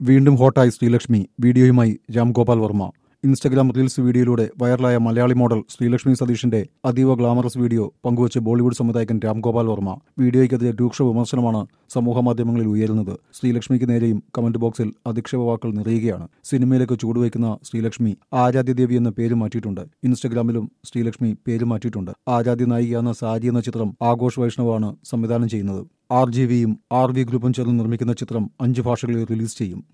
വീണ്ടും ഹോട്ടായി ശ്രീലക്ഷ്മി. വീഡിയോയുമായി Ramgopal Varma. Instagram reels വീഡിയോയിലൂടെ വൈറലായ മലയാളി മോഡൽ ശ്രീലക്ഷ്മി സതീഷിന്റെ അതീവ ഗ്ലാമറസ് വീഡിയോ പങ്കുവച്ച് ബോളിവുഡ് സംവിധായകൻ രാംഗോപാൽ വർമ്മ. വീഡിയോയ്ക്കെതിരെ രൂക്ഷ വിമർശനമാണ് സമൂഹമാധ്യമങ്ങളിൽ ഉയരുന്നത്. ശ്രീലക്ഷ്മിക്ക് നേരെയും കമന്റ് ബോക്സിൽ അധിക്ഷേപ വാക്കുകൾ നിറയുകയാണ്. സിനിമയിലേക്ക് ചൂടുവയ്ക്കുന്ന ശ്രീലക്ഷ്മി ആരാധ്യദേവി എന്ന പേര് മാറ്റിയിട്ടുണ്ട്. ഇൻസ്റ്റഗ്രാമിലും ശ്രീലക്ഷ്മി പേര് മാറ്റിയിട്ടുണ്ട്. ആരാധ്യ നായികയാകുന്ന സാരി എന്ന ചിത്രം ആഘോഷ് വൈഷ്ണവാണ് സംവിധാനം ചെയ്യുന്നത്. RGVയും RV ഗ്രൂപ്പും ചേർന്ന് നിർമ്മിക്കുന്ന ചിത്രം 5 ഭാഷകളിൽ റിലീസ് ചെയ്യും.